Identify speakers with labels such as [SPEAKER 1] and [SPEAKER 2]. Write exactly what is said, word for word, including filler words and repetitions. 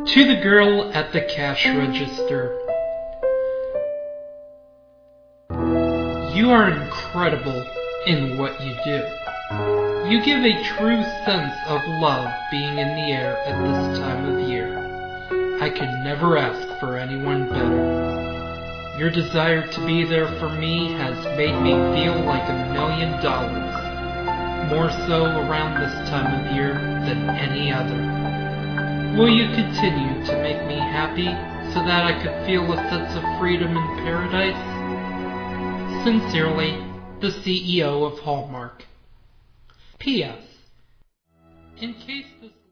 [SPEAKER 1] To the girl at the cash register. You are incredible in what you do. You give a true sense of love being in the air at this time of year. I could never ask for anyone better. Your desire to be there for me has made me feel like a million dollars. More so around this time of year than any other. Will you continue to make me happy so that I could feel a sense of freedom in paradise? Sincerely, the C E O of Hallmark. P S. In case this